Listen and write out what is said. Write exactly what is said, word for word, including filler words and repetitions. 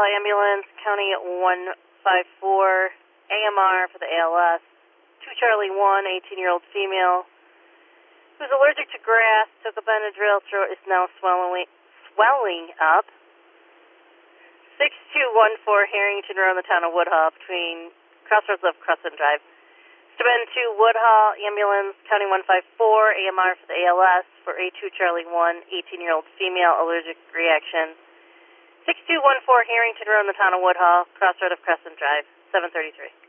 Woodhull Ambulance, County one five four, A M R for the A L S. two Charlie one, eighteen-year-old female, who's allergic to grass, took a Benadryl, throat is now swelling, swelling up. six two one four Harrington Road in the town of Woodhull, between crossroads of Crescent Drive. Steuben two Woodhull Ambulance, County one five four, A M R for the A L S, for A two Charlie one, eighteen-year-old female, allergic reaction. six two one four Harrington Road in the town of Woodhull, crossroad of Crescent Drive, seven thirty-three.